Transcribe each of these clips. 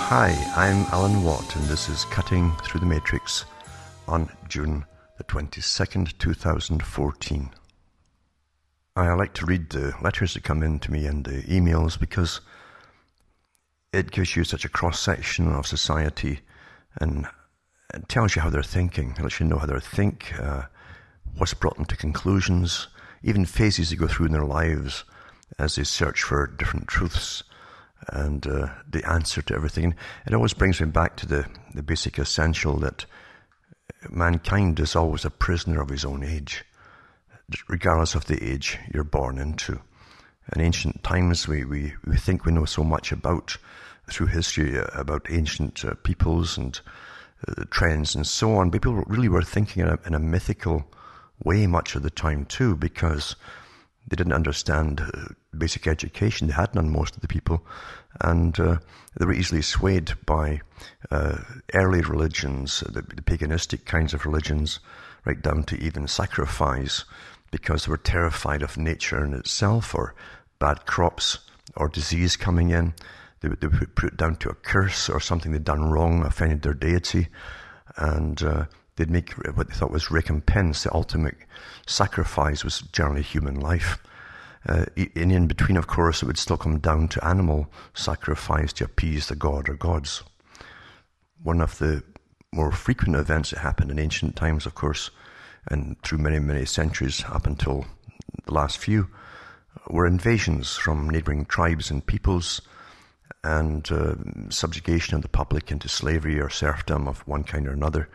Hi, I'm Alan Watt, and this is Cutting Through the Matrix on June the 22nd, 2014. I like to read the letters that come in to me and the emails because it gives you such a cross-section of society and it tells you how they're thinking. It lets you know how they think, what's brought them to conclusions, even phases they go through in their lives as they search for different truths and the answer to everything. It always brings me back to the basic essential that mankind is always a prisoner of his own age, regardless of the age you're born into. In ancient times, we think we know so much about, through history, about ancient peoples and trends and so on. But people really were thinking in a mythical way much of the time too, because they didn't understand basic education. They had none, most of the people, and they were easily swayed by early religions, the paganistic kinds of religions, right down to even sacrifice, because they were terrified of nature in itself, or bad crops, or disease coming in. They would put it down to a curse or something they'd done wrong, offended their deity, and they'd make what they thought was recompense. The ultimate sacrifice was generally human life. In between, of course, it would still come down to animal sacrifice to appease the god or gods. One of the more frequent events that happened in ancient times, of course, and through many, many centuries up until the last few, were invasions from neighboring tribes and peoples, and subjugation of the public into slavery or serfdom of one kind or another.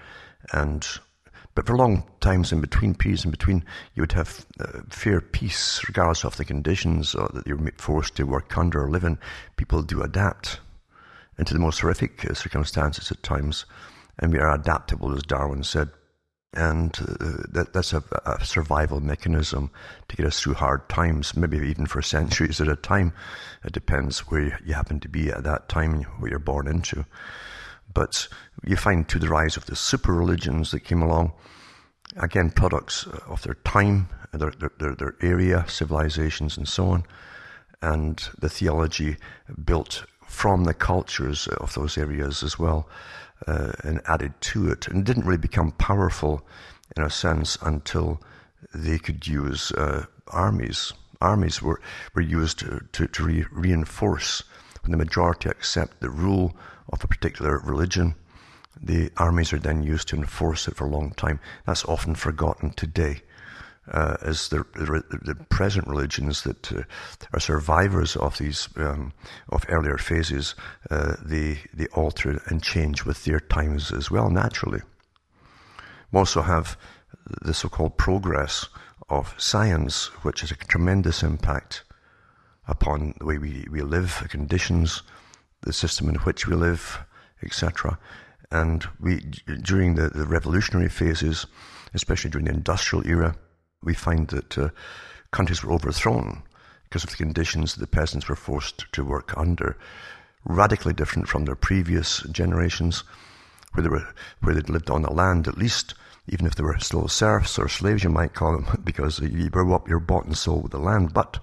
But for long times in between, periods in between, you would have fair peace, regardless of the conditions that you're forced to work under or live in. People do adapt into the most horrific circumstances at times, and we are adaptable, as Darwin said. And that's a survival mechanism to get us through hard times, maybe even for centuries at a time. It depends where you happen to be at that time, what you're born into. But you find to the rise of the super religions that came along, again, products of their time, their area, civilizations and so on, and the theology built from the cultures of those areas as well, and added to it. And it didn't really become powerful, in a sense, until they could use armies. Armies were used to reinforce. When the majority accept the rule of a particular religion, the armies are then used to enforce it for a long time. That's often forgotten today, as the present religions that are survivors of these of earlier phases, they alter and change with their times as well, naturally. We also have the so-called progress of science, which has a tremendous impact upon the way we live, the conditions, the system in which we live, etc. And during the revolutionary phases, especially during the industrial era, we find that countries were overthrown because of the conditions that the peasants were forced to work under, radically different from their previous generations, where they'd lived on the land, at least, even if they were still serfs or slaves, you might call them, because you're bought and sold with the land. But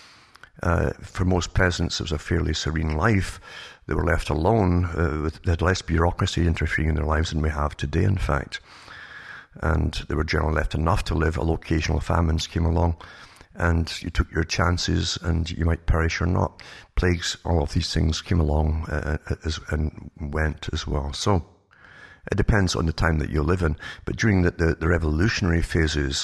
for most peasants, it was a fairly serene life. They were left alone. They had less bureaucracy interfering in their lives than we have today, in fact. And they were generally left enough to live. Occasional famines came along, and you took your chances, and you might perish or not. Plagues, all of these things came along and went as well. So it depends on the time that you live in. But during the revolutionary phases,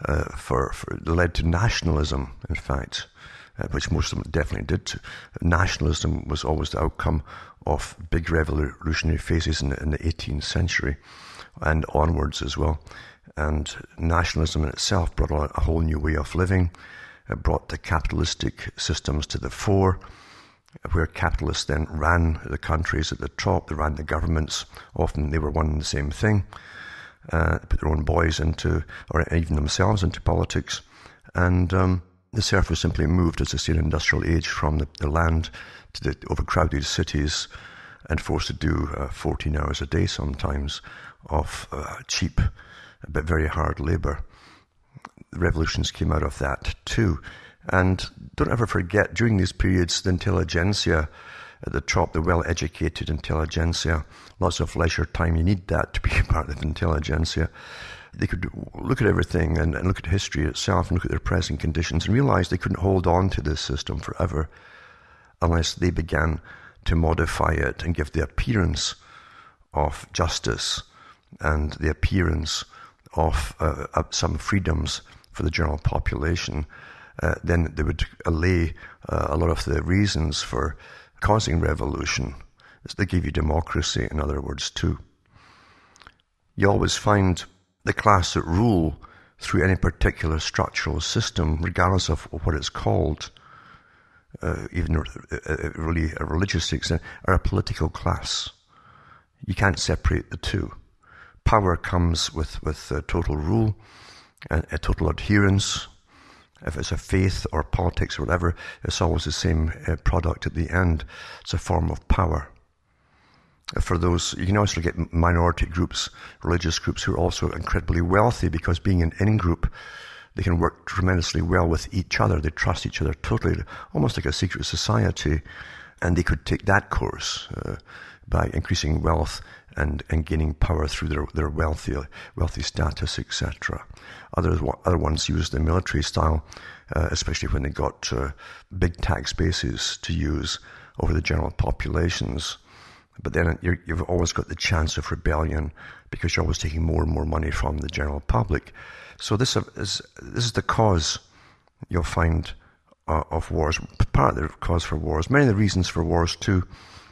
led to nationalism, in fact, which most of them definitely did. Nationalism was always the outcome of big revolutionary phases in the 18th century and onwards as well. And nationalism in itself brought on a whole new way of living. It brought the capitalistic systems to the fore, where capitalists then ran the countries at the top. They ran the governments. Often they were one and the same thing. Put their own boys into, or even themselves into politics. And the serf was simply moved, as I say, in industrial age, from the land to the overcrowded cities and forced to do 14 hours a day sometimes of cheap but very hard labor. The revolutions came out of that too. And don't ever forget, during these periods, the intelligentsia at the top, the well-educated intelligentsia, lots of leisure time. You need that to be part of the intelligentsia. They could look at everything and look at history itself and look at their present conditions and realize they couldn't hold on to this system forever unless they began to modify it and give the appearance of justice and the appearance of some freedoms for the general population. Then they would allay a lot of the reasons for causing revolution. They give you democracy, in other words, too. You always find the class that rule through any particular structural system, regardless of what it's called, even really a religious extent, are a political class. You can't separate the two. Power comes with total rule and a total adherence. If it's a faith or politics or whatever, it's always the same product at the end. It's a form of power. For those, you can also get minority groups, religious groups who are also incredibly wealthy because being an in-group, they can work tremendously well with each other. They trust each other totally, almost like a secret society. And they could take that course by increasing wealth and gaining power through their wealthy status, etc. Other ones use the military style, especially when they got big tax bases to use over the general populations. But then you've always got the chance of rebellion because you're always taking more and more money from the general public. So this is the cause you'll find of wars, part of the cause for wars, many of the reasons for wars too,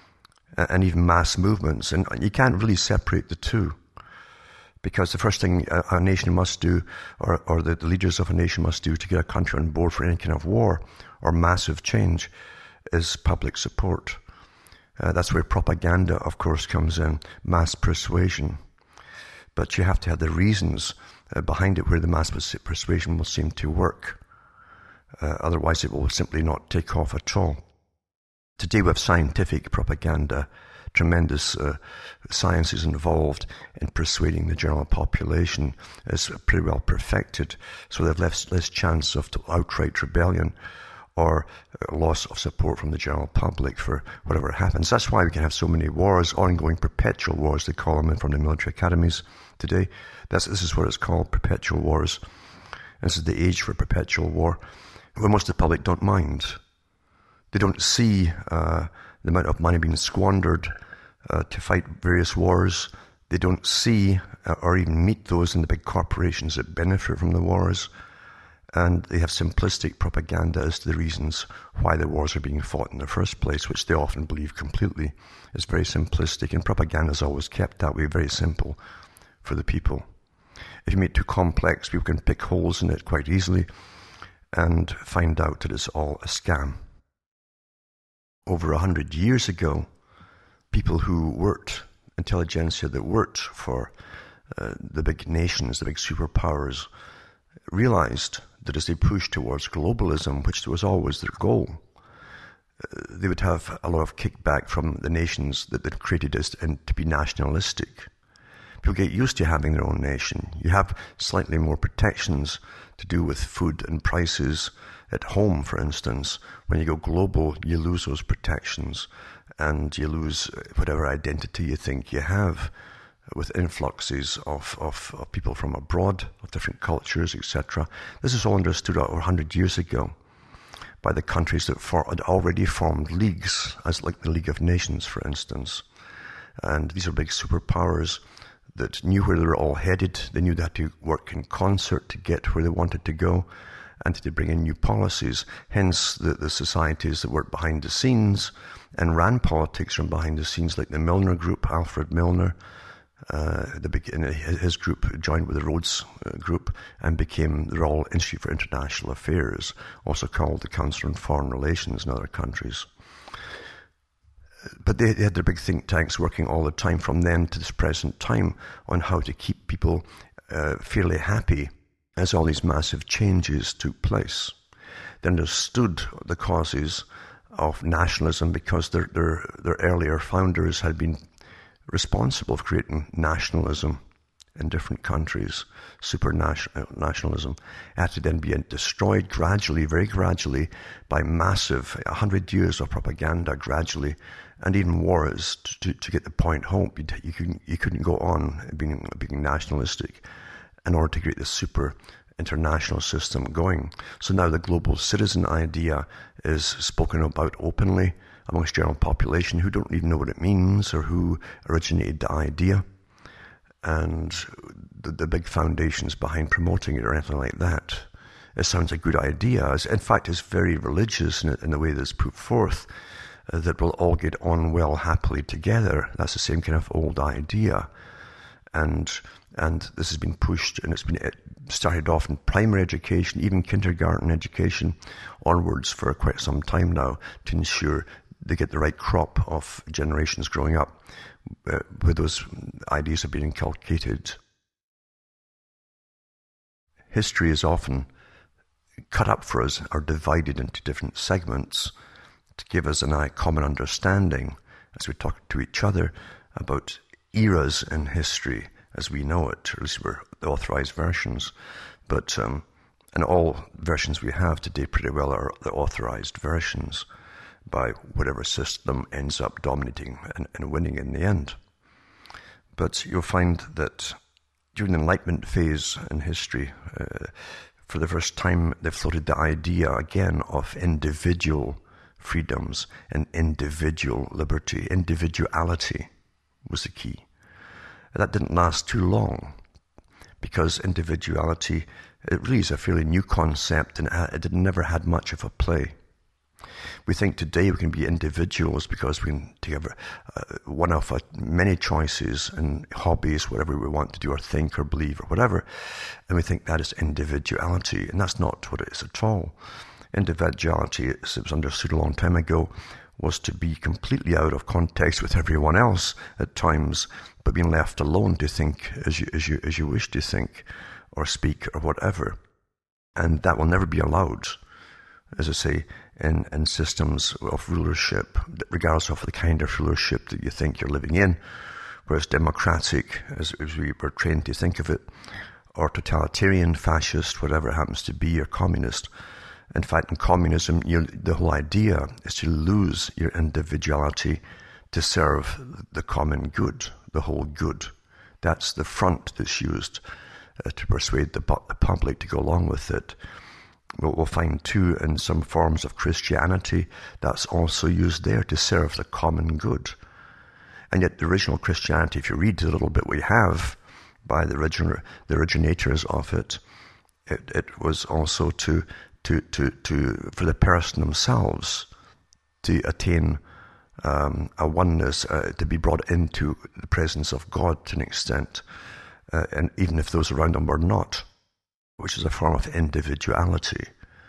and even mass movements. And you can't really separate the two because the first thing a nation must do, or the leaders of a nation must do to get a country on board for any kind of war or massive change is public support. That's where propaganda, of course, comes in, mass persuasion. But you have to have the reasons behind it where the mass persuasion will seem to work. Otherwise, it will simply not take off at all. Today we have scientific propaganda. Tremendous science is involved in persuading the general population. It's pretty well perfected, so they have less chance of outright rebellion or loss of support from the general public for whatever happens. That's why we can have so many wars, ongoing perpetual wars, they call them from the military academies today. This is what it's called, perpetual wars. This is the age for perpetual war, where most of the public don't mind. They don't see the amount of money being squandered to fight various wars. They don't see or even meet those in the big corporations that benefit from the wars. And they have simplistic propaganda as to the reasons why the wars are being fought in the first place, which they often believe completely. It's very simplistic, and propaganda is always kept that way, very simple for the people. If you make it too complex, people can pick holes in it quite easily and find out that it's all a scam. Over 100 years ago, people who worked, intelligentsia that worked for the big nations, the big superpowers, realized that as they pushed towards globalism, which was always their goal, they would have a lot of kickback from the nations that they'd created and to be nationalistic. People get used to having their own nation. You have slightly more protections to do with food and prices at home, for instance. When you go global, you lose those protections and you lose whatever identity you think you have with influxes of people from abroad, of different cultures, etc. This is all understood over 100 years ago by the countries that had already formed leagues, as like the League of Nations, for instance. And these are big superpowers that knew where they were all headed. They knew they had to work in concert to get where they wanted to go and to bring in new policies. Hence, the societies that worked behind the scenes and ran politics from behind the scenes, like the Milner Group, Alfred Milner, his group joined with the Rhodes Group and became the Royal Institute for International Affairs, also called the Council on Foreign Relations in other countries. But they had their big think tanks working all the time from then to this present time on how to keep people fairly happy as all these massive changes took place. They understood the causes of nationalism because their earlier founders had been responsible for creating nationalism in different countries, nationalism, had to then be destroyed gradually, very gradually, by massive 100 years of propaganda gradually, and even wars to get the point home. You couldn't go on being nationalistic in order to create this super international system going. So now the global citizen idea is spoken about openly amongst general population who don't even know what it means or who originated the idea, and the big foundations behind promoting it or anything like that. It sounds a good idea. In fact, it's very religious in the way that it's put forth, that we'll all get on well happily together. That's the same kind of old idea. And this has been pushed, and it started off in primary education, even kindergarten education onwards for quite some time now, to ensure they get the right crop of generations growing up where those ideas have been inculcated. History is often cut up for us or divided into different segments to give us a common understanding as we talk to each other about eras in history as we know it, or at least we're the authorized versions. But and all versions we have today pretty well are the authorized versions by whatever system ends up dominating and winning in the end. But you'll find that during the Enlightenment phase in history, for the first time they floated the idea again of individual freedoms and individual liberty. Individuality was the key. That didn't last too long, because individuality, it really is a fairly new concept, and it never had much of a play. We think today we can be individuals because we can take one of many choices and hobbies, whatever we want to do or think or believe or whatever, and we think that is individuality, and that's not what it is at all. Individuality, as it was understood a long time ago, was to be completely out of context with everyone else at times, but being left alone to think as you wish to think or speak or whatever. And that will never be allowed, as I say, in systems of rulership, regardless of the kind of rulership that you think you're living in, whereas democratic, as we were trained to think of it, or totalitarian, fascist, whatever it happens to be, or communist. In fact, in communism, the whole idea is to lose your individuality to serve the common good, the whole good. That's the front that's used to persuade the public to go along with it. We'll find too in some forms of Christianity that's also used there to serve the common good. And yet the original Christianity, if you read the little bit we have by the originators of it, it was also for the person themselves to attain a oneness, to be brought into the presence of God to an extent, and even if those around them were not, which is a form of individuality.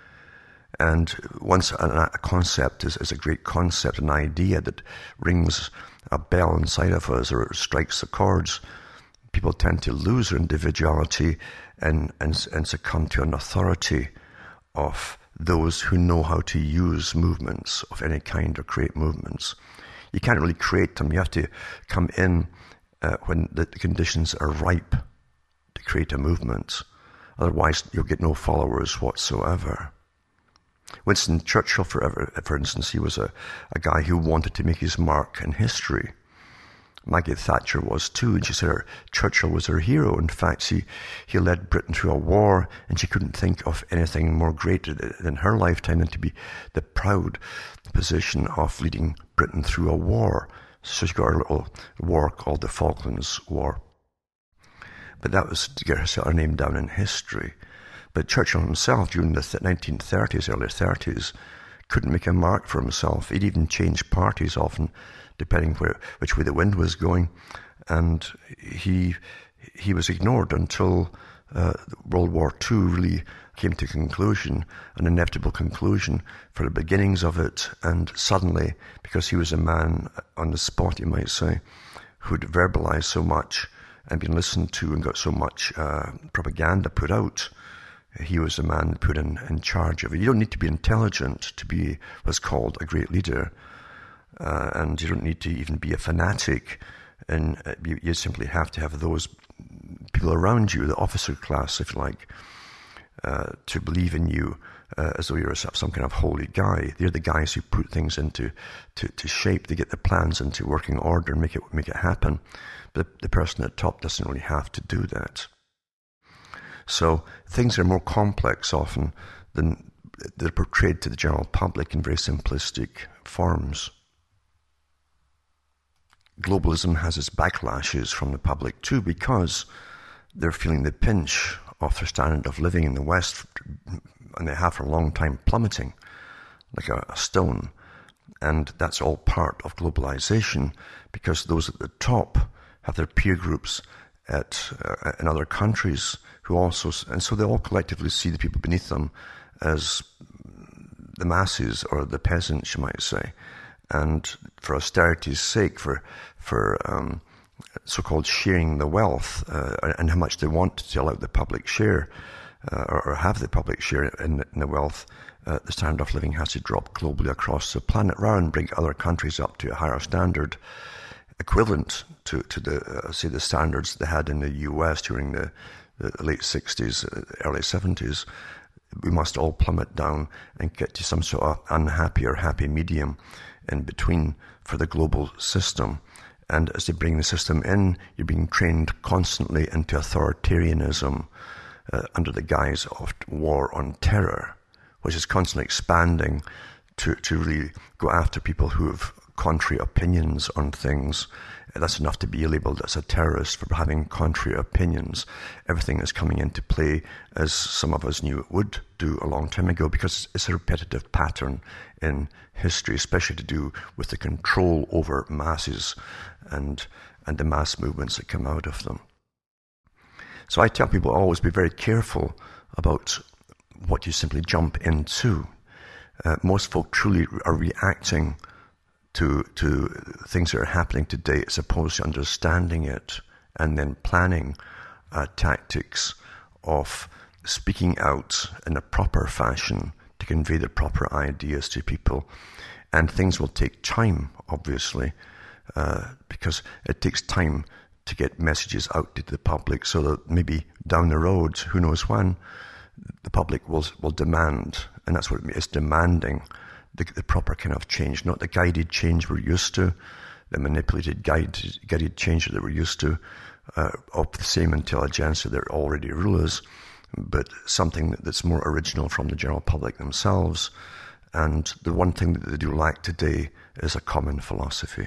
And once a concept is a great concept, an idea that rings a bell inside of us or strikes the chords, people tend to lose their individuality and succumb to an authority of those who know how to use movements of any kind or create movements. You can't really create them. You have to come in when the conditions are ripe to create a movement. Otherwise, you'll get no followers whatsoever. Winston Churchill, for instance, he was a guy who wanted to make his mark in history. Maggie Thatcher was too, and she said Churchill was her hero. In fact, he led Britain through a war, and she couldn't think of anything more great in her lifetime than to be the proud position of leading Britain through a war. So she got her little war called the Falklands War. But that was to get her name down in history. But Churchill himself, during the 1930s, early 30s, couldn't make a mark for himself. He'd even change parties often, depending which way the wind was going. And he was ignored until World War II really came to conclusion, an inevitable conclusion for the beginnings of it. And suddenly, because he was a man on the spot, you might say, who'd verbalized so much and been listened to and got so much propaganda put out, he was a man put in charge of it. You don't need to be intelligent to be what's called a great leader, and you don't need to even be a fanatic, and you simply have to have those people around you, the officer class, if you like, to believe in you as though you're some kind of holy guy. They're the guys who put things into to shape. They get the plans into working order and make it happen. But the person at top doesn't really have to do that. So things are more complex often than they're portrayed to the general public in very simplistic forms. Globalism has its backlashes from the public too, because they're feeling the pinch of their standard of living in the West, and they have for a long time, plummeting like a stone. And that's all part of globalization, because those at the top have their peer groups in other countries who also, and so they all collectively see the people beneath them as the masses, or the peasants, you might say. And for austerity's sake, for so-called sharing the wealth, and how much they want to allow the public share, or have the public share in the wealth, the standard of living has to drop globally across the planet, rather than bring other countries up to a higher standard, equivalent to the say the standards they had in the US during the late 60s, early 70s. We must all plummet down and get to some sort of unhappy or happy medium in between for the global system. And as they bring the system in, you're being trained constantly into authoritarianism under the guise of war on terror, which is constantly expanding to really go after people who have contrary opinions on things. That's enough to be labeled as a terrorist for having contrary opinions. Everything is coming into play as some of us knew it would do a long time ago, because it's a repetitive pattern in history, especially to do with the control over masses and the mass movements that come out of them. So I tell people always be very careful about what you simply jump into. Most folk truly are reacting to things that are happening today, as opposed to understanding it and then planning tactics of speaking out in a proper fashion to convey the proper ideas to people. And things will take time, obviously, because it takes time to get messages out to the public, so that maybe down the road, who knows when, the public will demand, and that's what it is, demanding the proper kind of change, not the guided change we're used to, the manipulated guided change that we're used to, of the same intelligentsia that already rulers, but something that's more original from the general public themselves. And the one thing that they do lack today is a common philosophy.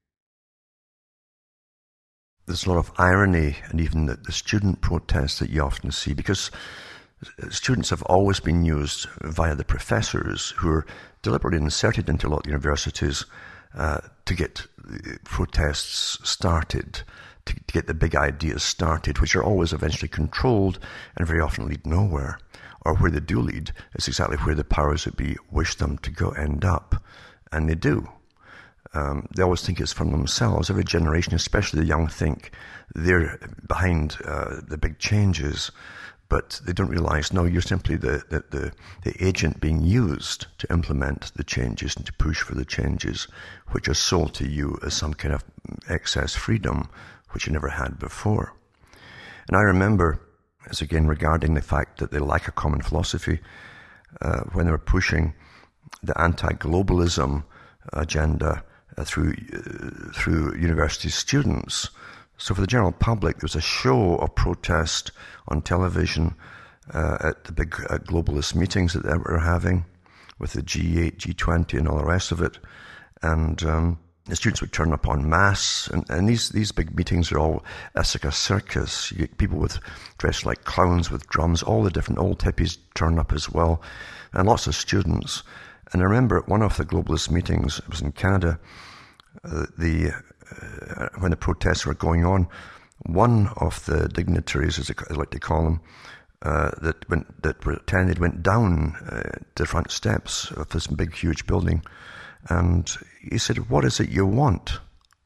There's a lot of irony, and even the student protests that you often see, because students have always been used via the professors, who are deliberately inserted into a lot of universities to get protests started, to get the big ideas started, which are always eventually controlled and very often lead nowhere. Or where they do lead is exactly where the powers that be wish them to go end up. And they do. They always think it's from themselves. Every generation, especially the young, think they're behind the big changes. But they don't realize, no, you're simply the agent being used to implement the changes and to push for the changes, which are sold to you as some kind of excess freedom, which you never had before. And I remember, as again regarding the fact that they lack a common philosophy, when they were pushing the anti-globalism agenda through university students. So for the general public, there was a show of protest on television at the big globalist meetings that they were having with the G8, G20 and all the rest of it. And the students would turn up en masse. And these big meetings are all, it's like a circus. You get people dressed like clowns with drums. All the different old hippies turn up as well. And lots of students. And I remember at one of the globalist meetings, it was in Canada, when the protests were going on, one of the dignitaries, as I like to call them, that were attended, went down the front steps of this big, huge building, and he said, "What is it you want?"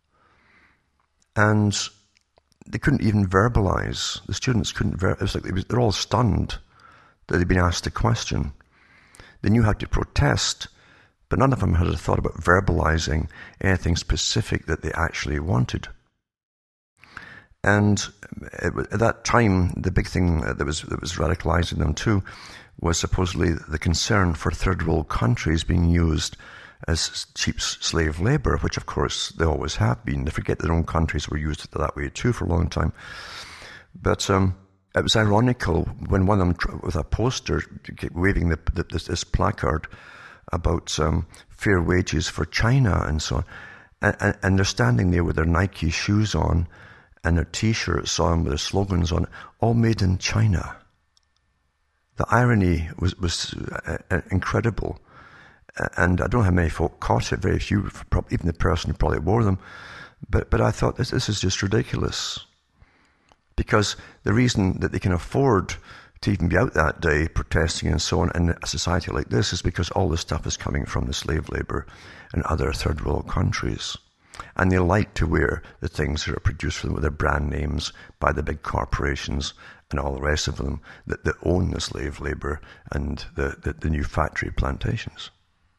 And they couldn't even verbalize. The students couldn't. It was like they're all stunned that they'd been asked a question. They knew how to protest, but none of them had a thought about verbalizing anything specific that they actually wanted. And at that time, the big thing that was radicalizing them too was supposedly the concern for third world countries being used as cheap slave labor, which of course they always have been. They forget their own countries were used that way too for a long time. But it was ironical when one of them, with a poster, waving this placard about fair wages for China and so on, and they're standing there with their Nike shoes on and their T-shirts on with their slogans on, all made in China. The irony was incredible. And I don't know how many folk caught it, very few, even the person who probably wore them. But I thought, this is just ridiculous. Because the reason that they can afford to even be out that day protesting and so on in a society like this is because all this stuff is coming from the slave labor in other third world countries. And they like to wear the things that are produced for them with their brand names by the big corporations and all the rest of them that own the slave labor and the new factory plantations.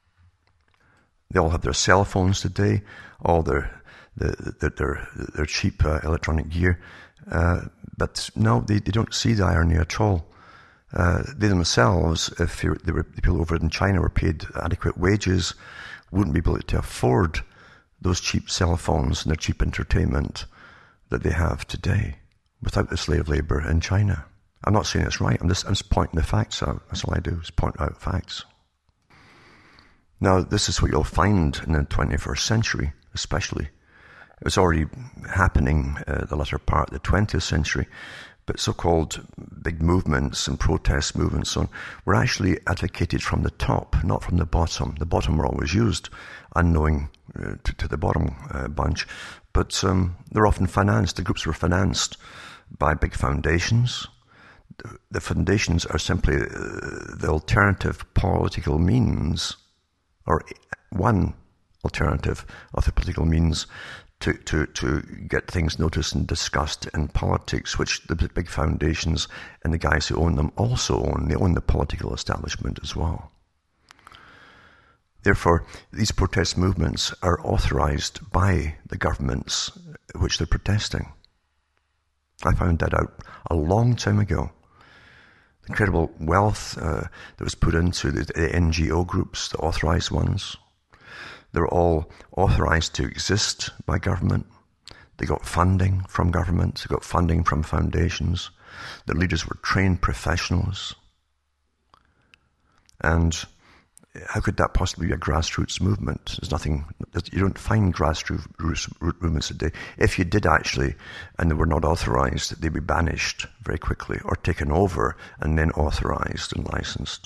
They all have their cell phones today, all their cheap electronic gear. But no, they don't see the irony at all. They themselves, if the people over in China were paid adequate wages, wouldn't be able to afford those cheap cell phones and their cheap entertainment that they have today without the slave labor in China. I'm not saying it's right. I'm just pointing the facts out. That's all I do, is point out facts. Now, this is what you'll find in the 21st century, especially. It was already happening the latter part of the 20th century, but so-called big movements and protest movements on were actually advocated from the top, not from the bottom. The bottom were always used, unknowing to the bottom bunch, but they're often financed. The groups were financed by big foundations. The foundations are simply the alternative political means, or one alternative of the political means to get things noticed and discussed in politics, which the big foundations and the guys who own them also own. They own the political establishment as well. Therefore, these protest movements are authorized by the governments which they're protesting. I found that out a long time ago. The incredible wealth that was put into the NGO groups, the authorized ones. They're all authorized to exist by government. They got funding from government. They got funding from foundations. Their leaders were trained professionals. And how could that possibly be a grassroots movement? There's nothing, you don't find grassroots movements today. If you did actually, and they were not authorized, they'd be banished very quickly or taken over and then authorized and licensed.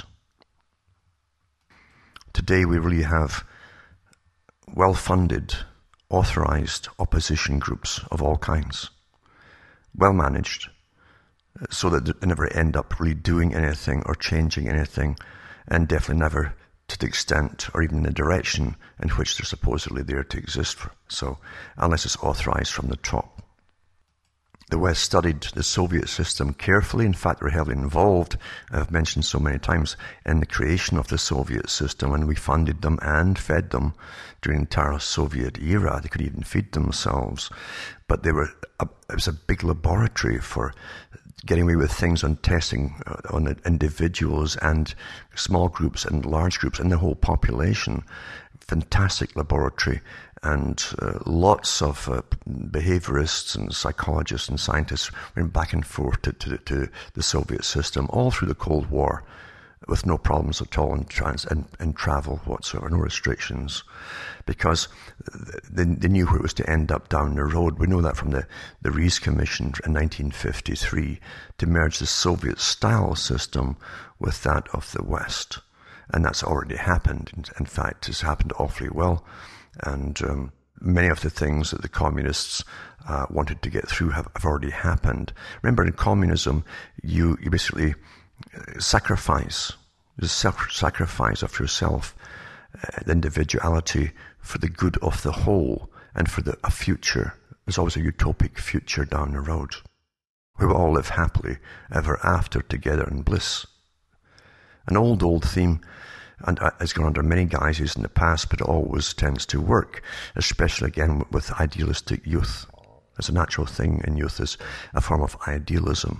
Today we really have well-funded, authorized opposition groups of all kinds, well-managed, so that they never end up really doing anything or changing anything, and definitely never to the extent or even the direction in which they're supposedly there to exist for. So, unless it's authorized from the top. The West studied the Soviet system carefully. In fact, they were heavily involved, I've mentioned so many times, in the creation of the Soviet system, and we funded them and fed them during the entire Soviet era. They could even feed themselves. But it was a big laboratory for getting away with things on testing on individuals and small groups and large groups and the whole population. Fantastic laboratory, and lots of behaviorists and psychologists and scientists went back and forth to the Soviet system all through the Cold War with no problems at all in travel whatsoever, no restrictions, because they knew where it was to end up down the road. We know that from the Rees Commission in 1953 to merge the Soviet-style system with that of the West. And that's already happened. In fact, it's happened awfully well. And many of the things that the communists wanted to get through have already happened. Remember, in communism, you basically sacrifice of yourself, the individuality, for the good of the whole and for a future. There's always a utopic future down the road. We will all live happily ever after together in bliss. An old theme, and has gone under many guises in the past, but it always tends to work, especially again with idealistic youth. As a natural thing in youth is a form of idealism.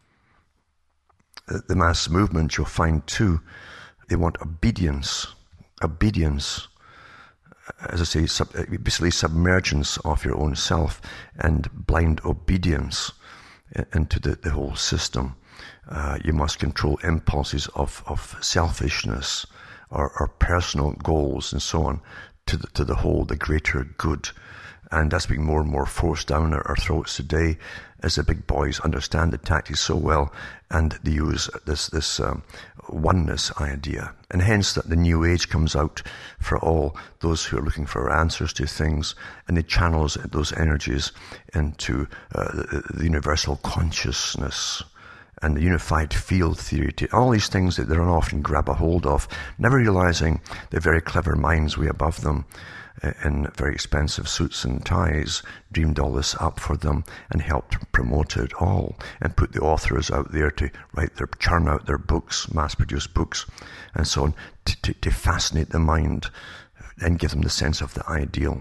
The mass movement, you'll find too, they want obedience. Obedience, as I say, basically submergence of your own self and blind obedience into the whole system. You must control impulses of selfishness or personal goals and so on to the whole, the greater good. And that's being more and more forced down our throats today as the big boys understand the tactics so well, and they use this oneness idea. And hence that the New Age comes out for all those who are looking for answers to things, and it channels those energies into the universal consciousness and the unified field theory, to all these things that they don't often grab a hold of, never realizing the very clever minds way above them in very expensive suits and ties dreamed all this up for them and helped promote it all and put the authors out there to churn out their books, mass-produce books and so on, to fascinate the mind and give them the sense of the ideal.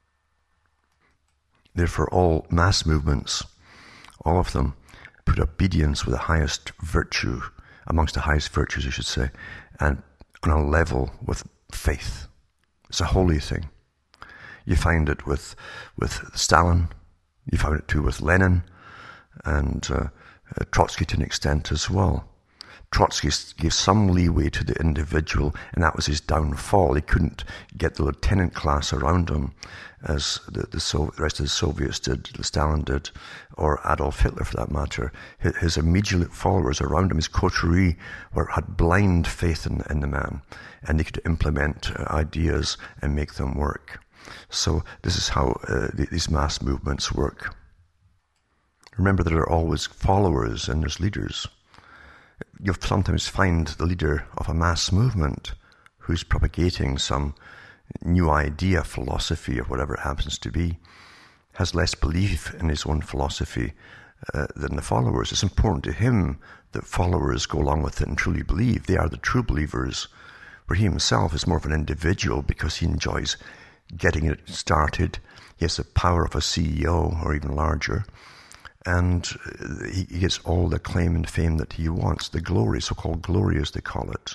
Therefore, all mass movements, all of them, put obedience with the highest virtue, amongst the highest virtues, I should say, and on a level with faith. It's a holy thing. You find it with Stalin, you found it too with Lenin, and Trotsky to an extent as well. Trotsky gave some leeway to the individual, and that was his downfall. He couldn't get the lieutenant class around him, as the rest of the Soviets did, Stalin did, or Adolf Hitler for that matter. His immediate followers around him, his coterie, had blind faith in the man, and they could implement ideas and make them work. So this is how these mass movements work. Remember, there are always followers and there's leaders. You'll sometimes find the leader of a mass movement who's propagating some new idea, philosophy, or whatever it happens to be, has less belief in his own philosophy than the followers. It's important to him that followers go along with it and truly believe. They are the true believers, where he himself is more of an individual because he enjoys getting it started. He has the power of a CEO or even larger, and he gets all the acclaim and fame that he wants, the glory, so-called glory as they call it.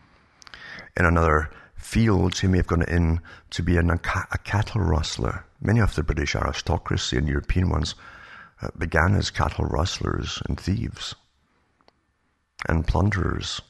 In another field, he may have gone in to be a cattle rustler. Many of the British aristocracy and European ones began as cattle rustlers and thieves and plunderers.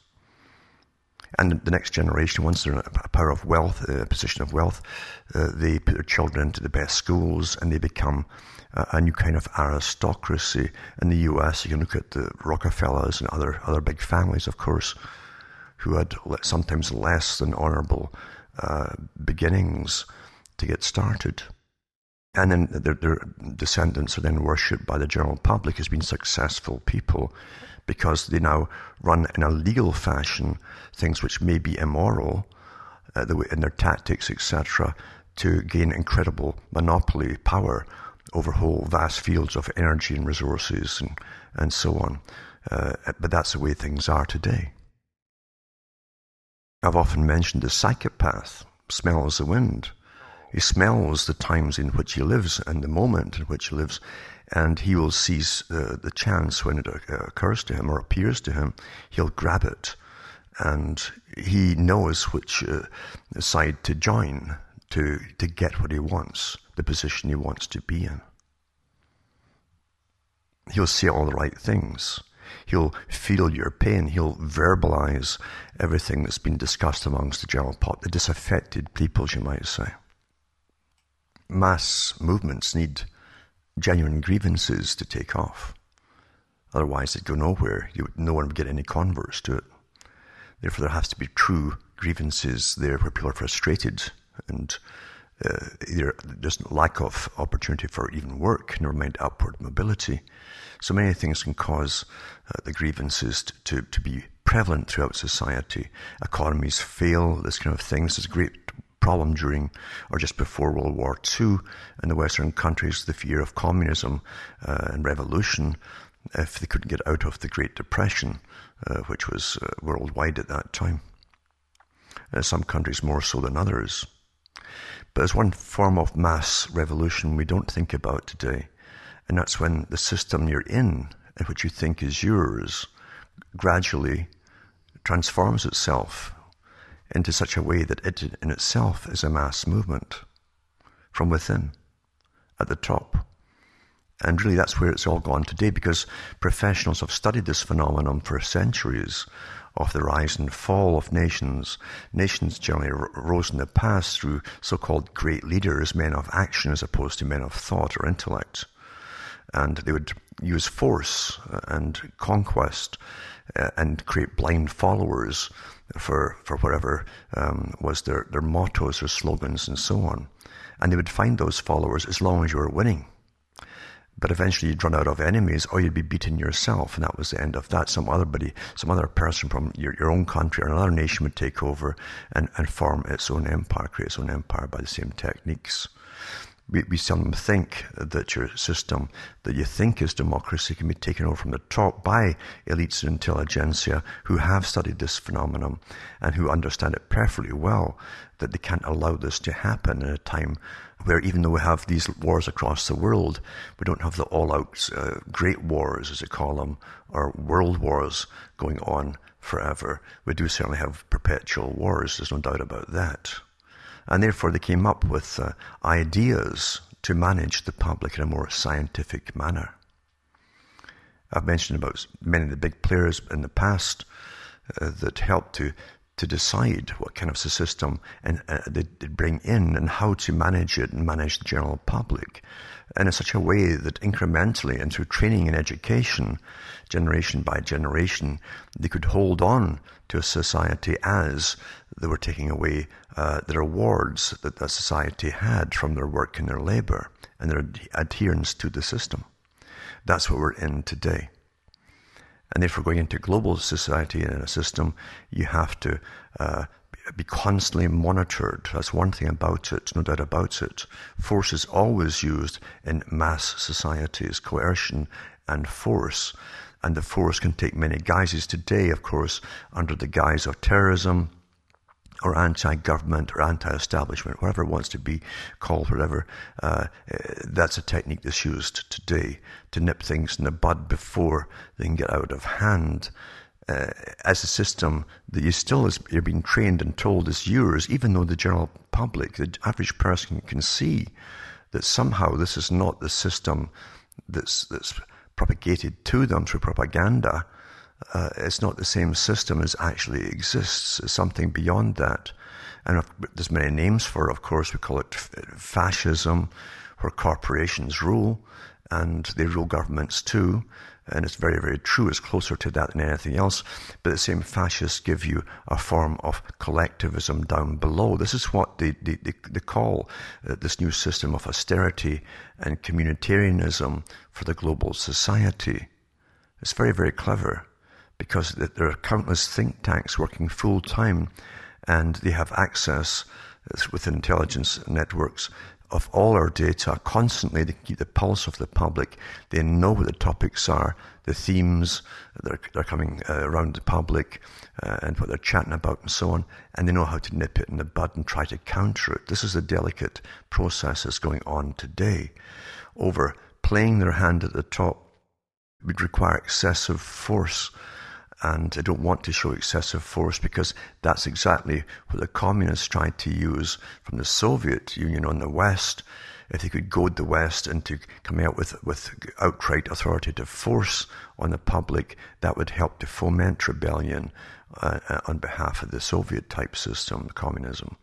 And the next generation, once they're in a power of wealth, a position of wealth, they put their children into the best schools and they become a new kind of aristocracy. In the US, you can look at the Rockefellers and other big families, of course, who had sometimes less than honorable beginnings to get started. And then their descendants are then worshipped by the general public as being successful people, because they now run in a legal fashion things which may be immoral in their tactics, etc., to gain incredible monopoly power over whole vast fields of energy and resources and so on. But that's the way things are today. I've often mentioned the psychopath smells the wind. He smells the times in which he lives and the moment in which he lives, and he will seize the chance when it occurs to him or appears to him. He'll grab it, and he knows which side to join to get what he wants, the position he wants to be in. He'll say all the right things. He'll feel your pain. He'll verbalize everything that's been discussed amongst the general the disaffected peoples, you might say. Mass movements need genuine grievances to take off. Otherwise, they'd go nowhere. No one would get any converts to it. Therefore, there has to be true grievances there where people are frustrated and either just lack of opportunity for even work, never mind upward mobility. So many things can cause the grievances to be prevalent throughout society. Economies fail, this kind of thing. This is a great problem during or just before World War II in the Western countries, the fear of communism and revolution if they couldn't get out of the Great Depression, which was worldwide at that time. Some countries more so than others. But there's one form of mass revolution we don't think about today, And that's when the system you're in, and which you think is yours, gradually transforms itself into such a way that it in itself is a mass movement from within, at the top. And really that's where it's all gone today, because professionals have studied this phenomenon for centuries of the rise and fall of nations. Nations generally rose in the past through so-called great leaders, men of action as opposed to men of thought or intellect. And they would use force and conquest and create blind followers for whatever was their mottos or slogans and so on. And they would find those followers as long as you were winning. But eventually you'd run out of enemies, or you'd be beaten yourself, and that was the end of that. Some other person from your own country or another nation would take over and form its own empire, create its own empire by the same techniques. We seldom think that your system that you think is democracy can be taken over from the top by elites and intelligentsia who have studied this phenomenon and who understand it perfectly well, that they can't allow this to happen in a time where, even though we have these wars across the world, we don't have the all-out great wars, as they call them, or world wars going on forever. We do certainly have perpetual wars, there's no doubt about that. And therefore they came up with ideas to manage the public in a more scientific manner. I've mentioned about many of the big players in the past that helped to decide what kind of system and they bring in and how to manage it and manage the general public. And in such a way that incrementally and through training and education, generation by generation, they could hold on to a society as they were taking away the rewards that that society had from their work and their labor and their adherence to the system. That's what we're in today. And if we're going into global society and a system, you have to be constantly monitored. That's one thing about it, no doubt about it. Force is always used in mass societies, coercion and force. And the force can take many guises today, of course, under the guise of terrorism, or anti-government or anti-establishment, whatever it wants to be called, whatever. That's a technique that's used today to nip things in the bud before they can get out of hand. As a system that you're being trained and told is yours, even though the general public, the average person, can see that somehow this is not the system that's propagated to them through propaganda. It's not the same system as actually exists. It's something beyond that. And there's many names for it, of course. We call it fascism, where corporations rule, and they rule governments too. And it's very, very true. It's closer to that than anything else. But the same fascists give you a form of collectivism down below. This is what they call this new system of austerity and communitarianism for the global society. It's very, very clever, because there are countless think tanks working full-time, and they have access with intelligence networks of all our data constantly. They keep the pulse of the public. They know what the topics are, the themes that are coming around the public, and what they're chatting about and so on, and they know how to nip it in the bud and try to counter it. This is the delicate process that's going on today. Over playing their hand at the top would require excessive force. And I don't want to show excessive force, because that's exactly what the communists tried to use from the Soviet Union on the West. If they could goad the West into coming out with outright authoritative force on the public, that would help to foment rebellion on behalf of the Soviet-type system, communism.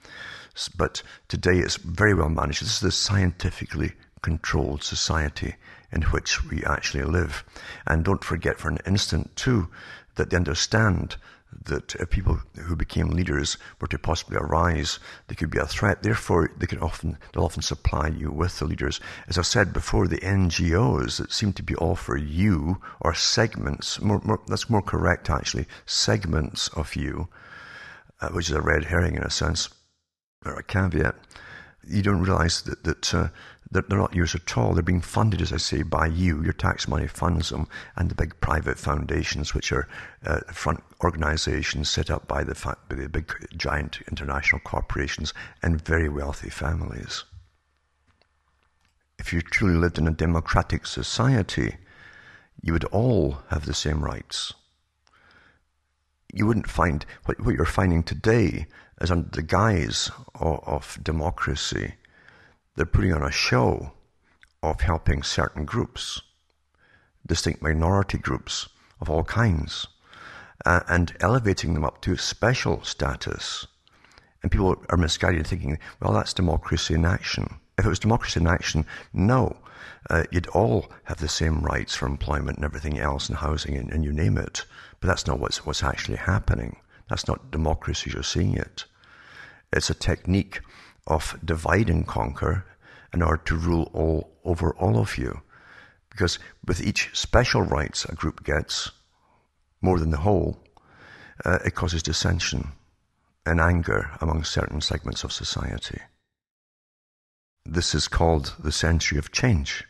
But today it's very well managed. This is the scientifically controlled society in which we actually live. And don't forget for an instant, too, that they understand that if people who became leaders were to possibly arise, they could be a threat. Therefore, they'll often supply you with the leaders. As I said before, the NGOs that seem to be all for you, or segments, that's more correct actually, segments of you, which is a red herring in a sense, or a caveat. You don't realize that they're not yours at all. They're being funded, as I say, by you. Your tax money funds them, and the big private foundations, which are front organizations set up by the big giant international corporations and very wealthy families. if you truly lived in a democratic society, you would all have the same rights. You wouldn't find what you're finding today is under the guise of democracy. They're putting on a show of helping certain groups, distinct minority groups of all kinds, and elevating them up to special status. And people are misguided thinking, well, that's democracy in action. If it was democracy in action, no. You'd all have the same rights for employment and everything else, and housing, and you name it. But that's not what's actually happening. That's not democracy as you're seeing it. It's a technique of divide and conquer in order to rule over all of you. Because with each special rights a group gets, more than the whole, it causes dissension and anger among certain segments of society. This is called the century of change.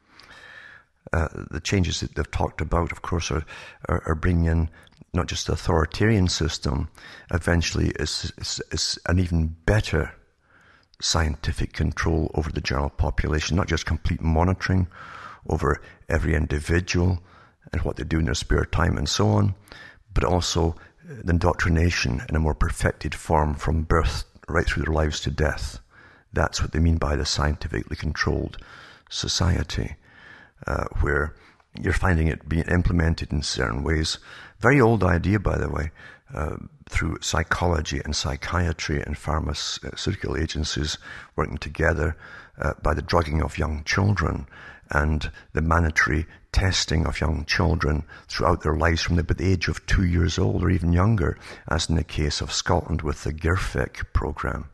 The changes that they've talked about, of course, are bringing in not just the authoritarian system, eventually is an even better scientific control over the general population, not just complete monitoring over every individual and what they do in their spare time and so on, but also the indoctrination in a more perfected form from birth right through their lives to death. That's what they mean by the scientifically controlled society, where you're finding it being implemented in certain ways. Very old idea, by the way, through psychology and psychiatry and pharmaceutical agencies working together by the drugging of young children and the mandatory testing of young children throughout their lives from the age of 2 years old or even younger, as in the case of Scotland with the GIRFIC program.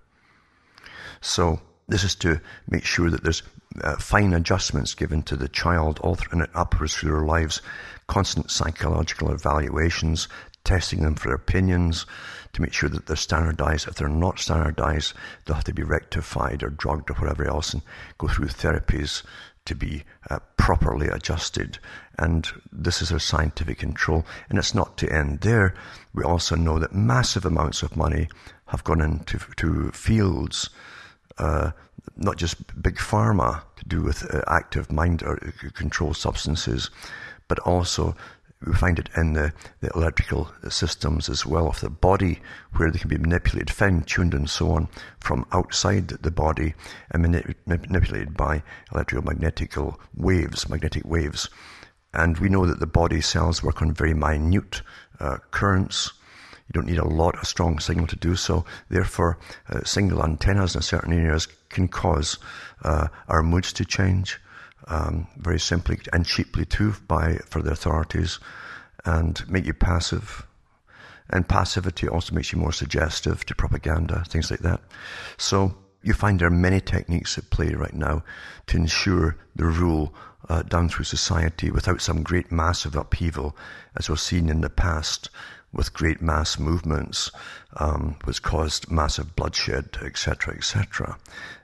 So this is to make sure that there's fine adjustments given to the child all through and upwards through their lives, constant psychological evaluations, testing them for their opinions to make sure that they're standardized. If they're not standardized, they'll have to be rectified or drugged or whatever else and go through therapies to be properly adjusted. And this is our scientific control. And it's not to end there. We also know that massive amounts of money have gone into fields, not just big pharma to do with active mind or control substances, but also we find it in the electrical systems as well of the body, where they can be manipulated, fine-tuned and so on from outside the body and manipulated by magnetic waves. And we know that the body cells work on very minute currents. You don't need a strong signal to do so. Therefore, single antennas in certain areas can cause our moods to change, very simply and cheaply too, for the authorities, and make you passive. And passivity also makes you more suggestive to propaganda, things like that. So you find there are many techniques at play right now to ensure the rule done through society without some great massive upheaval, as we've seen in the past with great mass movements, which caused massive bloodshed, etc., etc.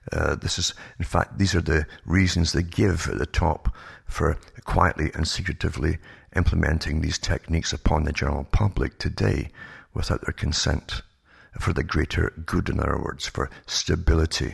These are the reasons they give at the top for quietly and secretively implementing these techniques upon the general public today without their consent, for the greater good, in other words, for stability.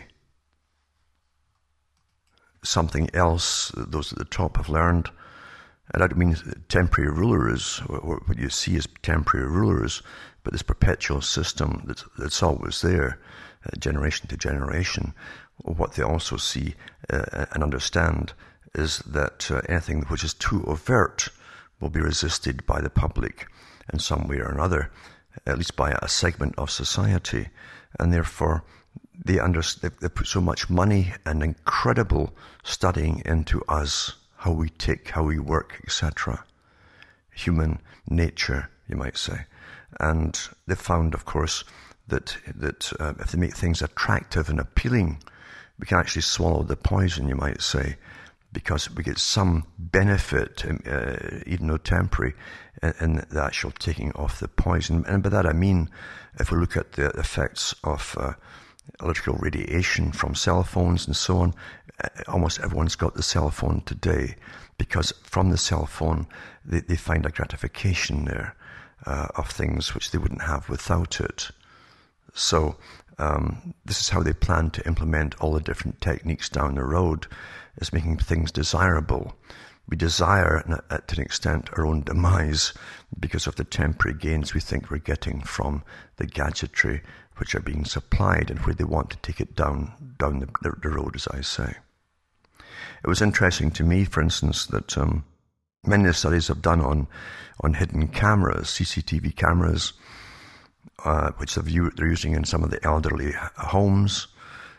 Something else those at the top have learned, and I don't mean temporary rulers, or what you see as temporary rulers, but this perpetual system that's always there, generation to generation. What they also see and understand is that anything which is too overt will be resisted by the public in some way or another, at least by a segment of society. And therefore, they put so much money and incredible studying into us, how we tick, how we work, etc. Human nature, you might say. And they found, of course, that if they make things attractive and appealing, we can actually swallow the poison, you might say, because we get some benefit, even though temporary, in the actual taking off the poison. And by that I mean, if we look at the effects of electrical radiation from cell phones and so on, almost everyone's got the cell phone today, because from the cell phone they find a gratification there of things which they wouldn't have without it. So This is how they plan to implement all the different techniques down the road, is making things desirable. We desire, to an extent, our own demise because of the temporary gains we think we're getting from the gadgetry which are being supplied and where they want to take it down the road, as I say. It was interesting to me, for instance, that many of the studies I've done on hidden cameras, CCTV cameras, which they're using in some of the elderly homes,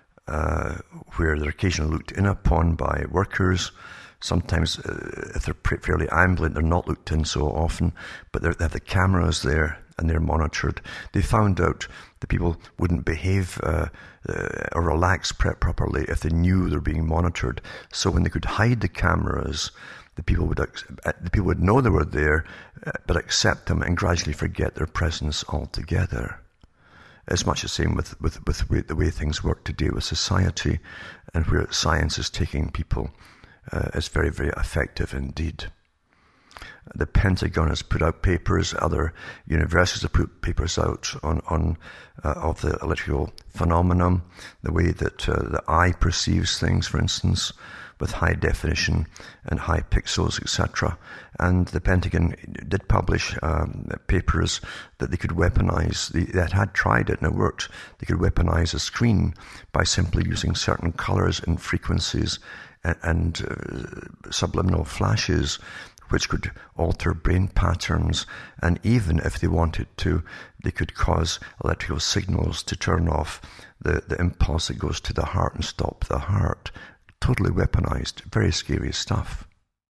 where they're occasionally looked in upon by workers. Sometimes, if they're fairly ambulant, they're not looked in so often, but they have the cameras there and they're monitored. They found out that people wouldn't behave or relax properly if they knew they're being monitored. So when they could hide the cameras, the people would know they were there, but accept them and gradually forget their presence altogether. It's much the same with the way things work today with society, and where science is taking people. Is very, very effective indeed. The Pentagon has put out papers, other universities have put papers out on of the electrical phenomenon, the way that the eye perceives things, for instance, with high definition and high pixels, etc. And the Pentagon did publish papers that they could weaponize. They had tried it and it worked. They could weaponize a screen by simply using certain colors and frequencies and subliminal flashes, which could alter brain patterns, and even if they wanted to, they could cause electrical signals to turn off the impulse that goes to the heart and stop the heart. Totally weaponized, very scary stuff.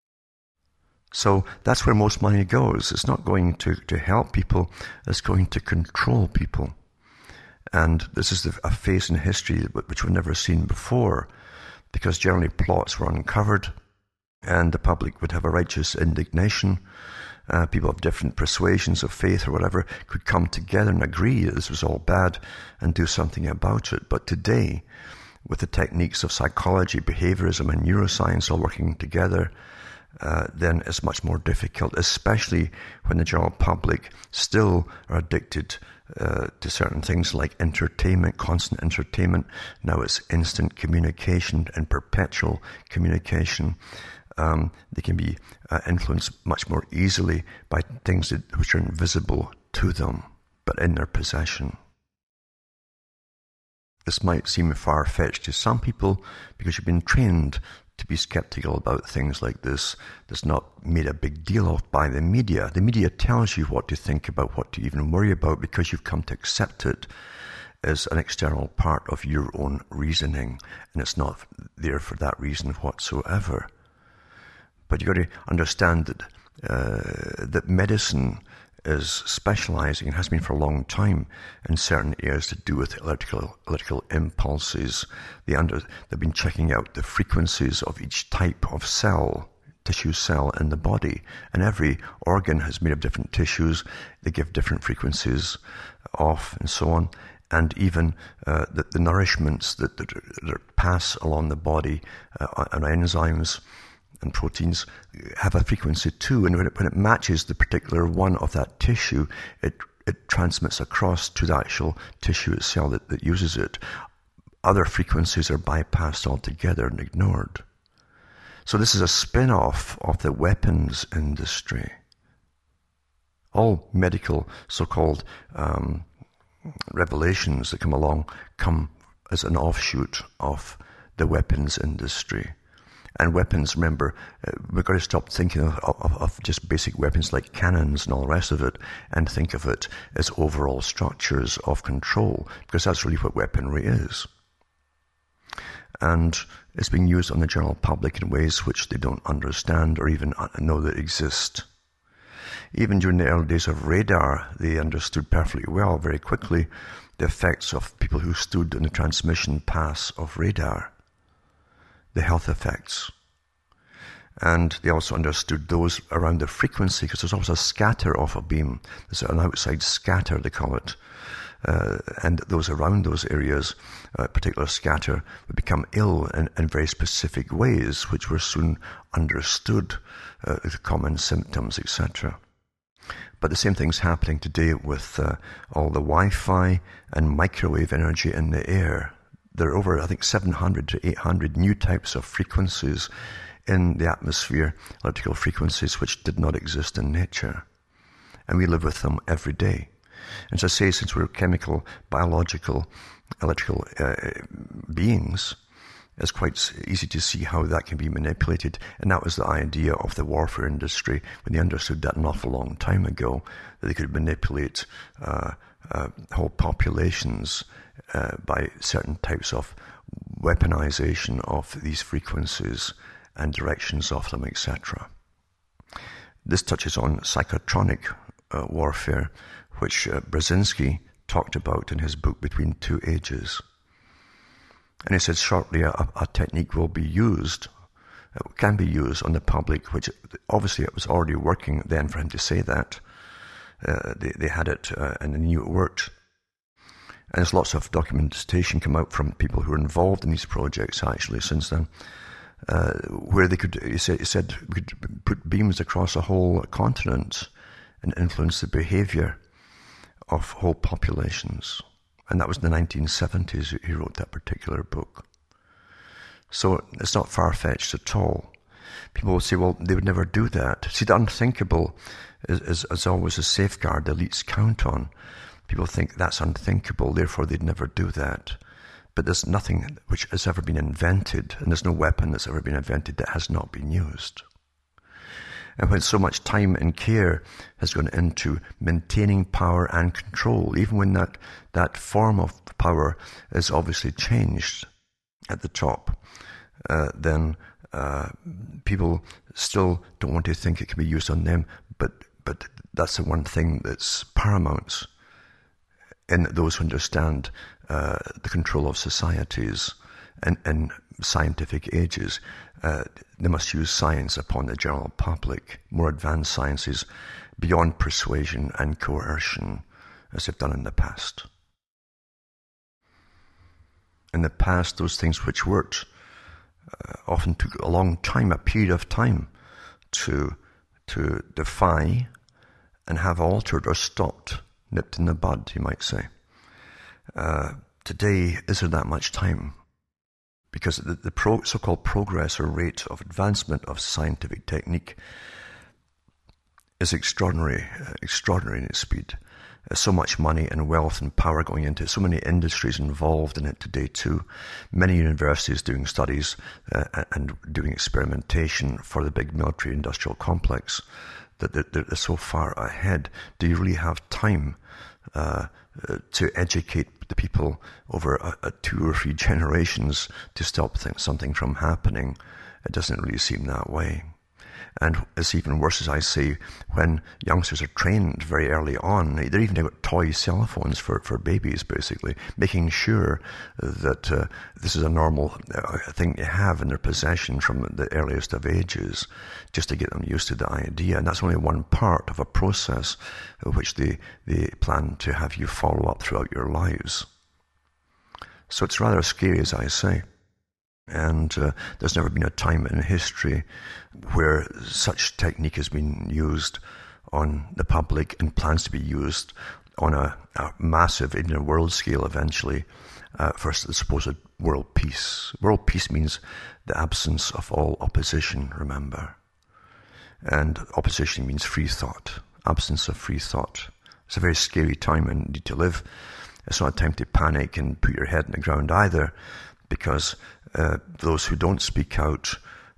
So that's where most money goes. It's not going to help people, it's going to control people. And this is a phase in history which we've never seen before, because generally plots were uncovered and the public would have a righteous indignation. People of different persuasions of faith or whatever could come together and agree that this was all bad and do something about it. But today, with the techniques of psychology, behaviorism and neuroscience all working together, then it's much more difficult, especially when the general public still are addicted to certain things like entertainment, constant entertainment. Now it's instant communication and perpetual communication. They can be influenced much more easily by things which are invisible to them, but in their possession. This might seem far-fetched to some people because you've been trained to be skeptical about things like this. That's not made a big deal of by the media. The media tells you what to think about, what to even worry about, because you've come to accept it as an external part of your own reasoning, and it's not there for that reason whatsoever. But you've got to understand that medicine is specializing, and has been for a long time, in certain areas to do with electrical impulses. They've been checking out the frequencies of each type of cell, tissue cell in the body, and every organ is made of different tissues. They give different frequencies off and so on, and even the nourishments that pass along the body and enzymes and proteins have a frequency too, and when it matches the particular one of that tissue, it transmits across to the actual tissue itself that uses it. Other frequencies are bypassed altogether and ignored. So this is a spin-off of the weapons industry. All medical so-called revelations that come along come as an offshoot of the weapons industry. And weapons, remember, we've got to stop thinking of just basic weapons like cannons and all the rest of it, and think of it as overall structures of control, because that's really what weaponry is. And it's being used on the general public in ways which they don't understand or even know that exist. Even during the early days of radar, they understood perfectly well, very quickly, the effects of people who stood in the transmission paths of radar. The health effects. And they also understood those around the frequency, because there's always a scatter off a beam. There's an outside scatter, they call it. And those around those areas, particular scatter, would become ill in very specific ways, which were soon understood, the common symptoms, etc. But the same thing's happening today with all the Wi-Fi and microwave energy in the air. There are over, I think, 700 to 800 new types of frequencies in the atmosphere, electrical frequencies, which did not exist in nature. And we live with them every day. And as I say, since we're chemical, biological, electrical beings, it's quite easy to see how that can be manipulated. And that was the idea of the warfare industry when they understood that an awful long time ago, that they could manipulate whole populations by certain types of weaponization of these frequencies and directions of them, etc. This touches on psychotronic warfare, which Brzezinski talked about in his book Between Two Ages. And he said shortly a technique will be used, can be used on the public, which obviously it was already working then for him to say that. They had it and they knew it worked. And there's lots of documentation come out from people who are involved in these projects actually since then, where they could, he said we could put beams across a whole continent and influence the behavior of whole populations. And that was in the 1970s he wrote that particular book. So it's not far-fetched at all. People will say, well, they would never do that. See, the unthinkable is always a safeguard the elites count on. People think that's unthinkable, therefore they'd never do that. But there's nothing which has ever been invented, and there's no weapon that's ever been invented that has not been used. And when so much time and care has gone into maintaining power and control, even when that form of power is obviously changed at the top, then people still don't want to think it can be used on them. But that's the one thing that's paramount in those who understand the control of societies and scientific ages. They must use science upon the general public, more advanced sciences beyond persuasion and coercion, as they've done in the past. In the past, those things which worked often took a long time, a period of time, to defy and have altered or stopped, nipped in the bud, you might say. Today, is there that much time? Because the so-called progress or rate of advancement of scientific technique is extraordinary in its speed. There's so much money and wealth and power going into it, so many industries involved in it today too. Many universities doing studies and doing experimentation for the big military industrial complex that they're so far ahead. Do you really have time to educate the people over 2 or 3 generations to stop something from happening? It doesn't really seem that way. And it's even worse, as I say, when youngsters are trained very early on. They're even got toy cell phones for babies, basically, making sure that this is a normal thing to have in their possession from the earliest of ages, just to get them used to the idea. And that's only one part of a process which they plan to have you follow up throughout your lives. So it's rather scary, as I say. And there's never been a time in history where such technique has been used on the public and plans to be used on a massive, even a world scale eventually, for the supposed world peace. World peace means the absence of all opposition, remember. And opposition means free thought, absence of free thought. It's a very scary time indeed to live. It's not a time to panic and put your head in the ground either, because those who don't speak out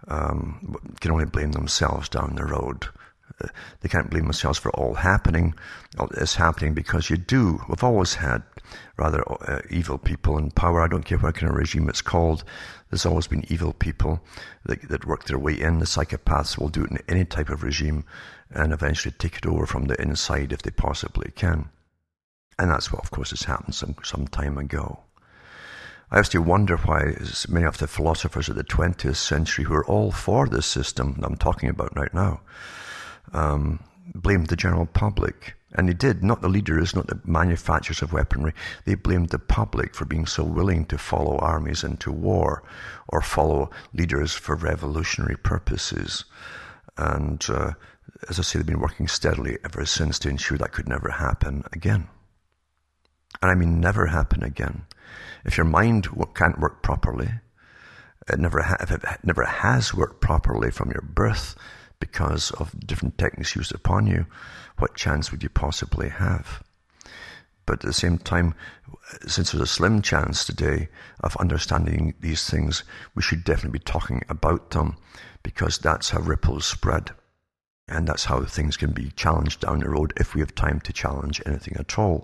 can only blame themselves down the road. They can't blame themselves for all happening. It's happening because you do. We've always had rather evil people in power. I don't care what kind of regime it's called. There's always been evil people that work their way in. The psychopaths will do it in any type of regime and eventually take it over from the inside if they possibly can. And that's what, of course, has happened some time ago. I used to wonder why many of the philosophers of the 20th century, who are all for this system that I'm talking about right now, blamed the general public. And they did, not the leaders, not the manufacturers of weaponry. They blamed the public for being so willing to follow armies into war or follow leaders for revolutionary purposes. And as I say, they've been working steadily ever since to ensure that could never happen again. And I mean never happen again. If your mind can't work properly, if it never has worked properly from your birth because of different techniques used upon you, what chance would you possibly have? But at the same time, since there's a slim chance today of understanding these things, we should definitely be talking about them, because that's how ripples spread. And that's how things can be challenged down the road if we have time to challenge anything at all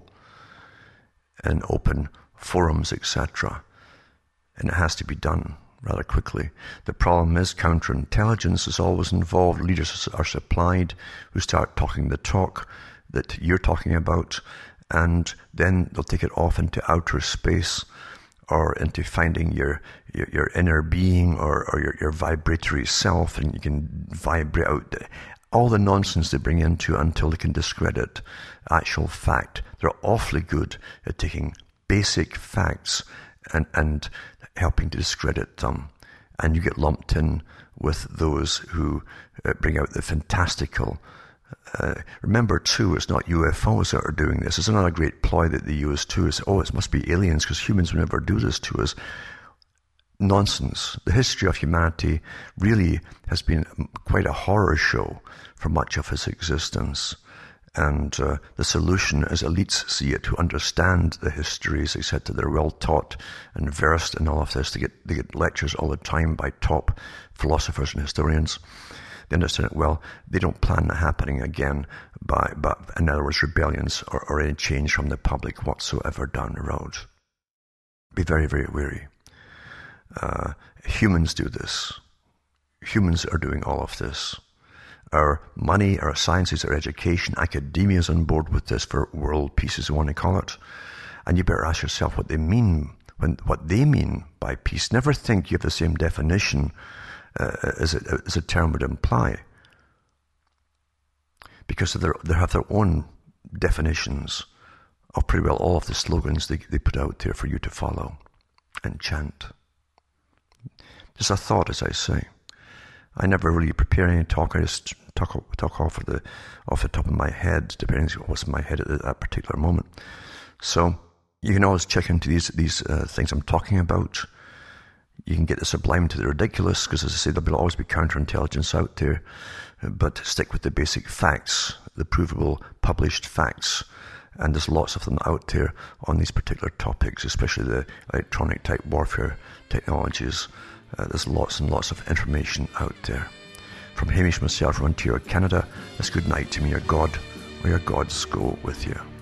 in open forums, etc. And it has to be done rather quickly. The problem is counterintelligence is always involved. Leaders are supplied who start talking the talk that you're talking about, and then they'll take it off into outer space or into finding your inner being or your vibratory self, and you can vibrate out all the nonsense they bring into until they can discredit actual fact. They're awfully good at taking basic facts and helping to discredit them. And you get lumped in with those who bring out the fantastical. Remember, too, it's not UFOs that are doing this. It's another great ploy that they use, too. Is, it must be aliens, because humans would never do this to us. Nonsense. The history of humanity really has been quite a horror show for much of its existence. And the solution, as elites see it, who understand the histories, etc., they're well taught and versed in all of this. They get lectures all the time by top philosophers and historians. They understand it well. They don't plan that happening again by in other words, rebellions or any change from the public whatsoever down the road. Be very, very wary. Humans do this. Humans are doing all of this. Our money, our sciences, our education, academia is on board with this for world peace, as you want to call it. And you better ask yourself what they mean by peace. Never think you have the same definition as a term would imply, because they have their own definitions of pretty well all of the slogans they put out there for you to follow and chant. Just a thought, as I say. I never really prepare any talk. I just talk off the top of my head, depending on what's in my head at that particular moment. So you can always check into these things I'm talking about. You can get the sublime to the ridiculous, because, as I say, there'll always be counterintelligence out there. But stick with the basic facts, the provable, published facts. And there's lots of them out there on these particular topics, especially the electronic type warfare technologies. There's lots and lots of information out there. From Hamish myself from Ontario, Canada, it's good night to me. Your God or your gods go with you.